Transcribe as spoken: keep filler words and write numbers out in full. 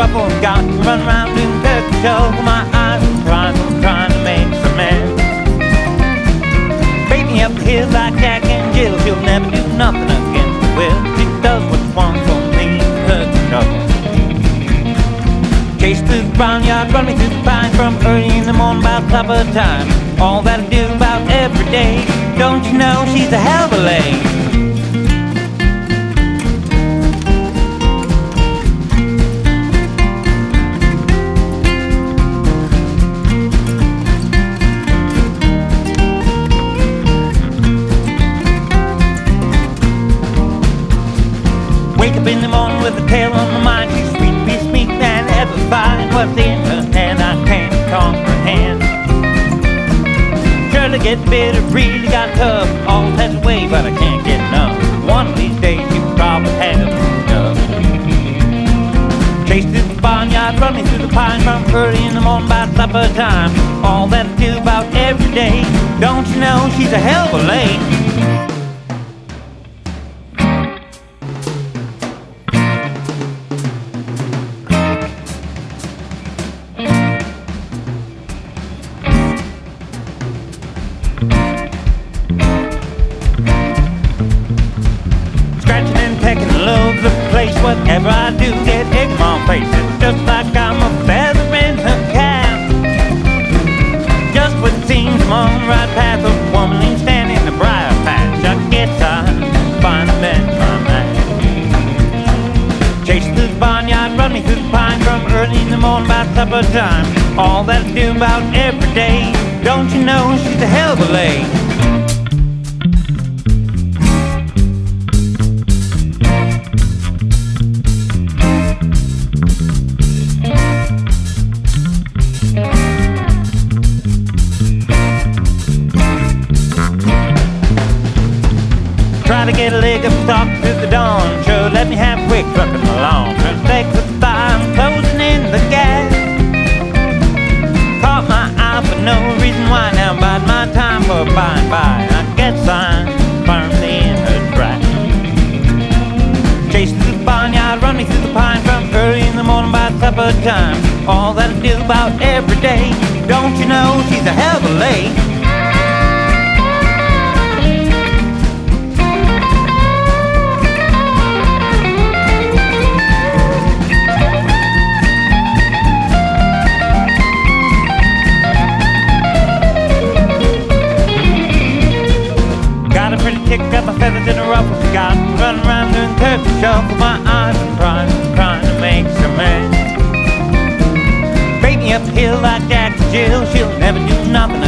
ruffle, got to run around doing turkey show. My eyes are trying, I'm trying to make some man. Bait me up the hill like Jack and Jill. She'll never do nothing against the will. She does what she wants for me, turkey show. Chase through the barnyard, run me through the pine from early in the morning about supper time. All that I do about every day. Don't you know she's a hell of a lady? Wake up in the morning with a tail on my mind. She's sweet, be sweet, and ever find what's in her hand I can't comprehend. Surely get bitter, really got tough. All has away, but I can't get enough. One of these days you probably have enough. Chase through the barnyard, run me through the pine from early in the morning about supper time. All that I do about every day. Don't you know she's a hell of a lady? Scratching and pecking all over the place. Whatever I do, get egg in my face. It's just like I'm a feather in her cap. Just when it seems I'm on the right path, a woman ain't standing in the briar patch. I guess I finally met my match. Chase through the barnyard, run me through the pine from early in the morning about supper time. All that I do about every day. Don't you know she's a hell of a lady? Try to get a leg up, talk through the dawn. Sure, let me have a quick trucking along. Her legs with the thigh, I'm closing in the gas. Caught my eye for no reason why. Now bide my time for by and by. I guess I'm firmly in her track. Chase through the barnyard, run me through the pine from early in the morning by supper time. All that I do about every day. Don't you know she's a hell of a lady? Kick up my feathers in a ruffle, got run around doing turkey shuffle. My eyes are crying, trying to make some man. Bait me up the hill like Jack and Jill. She'll never do nothing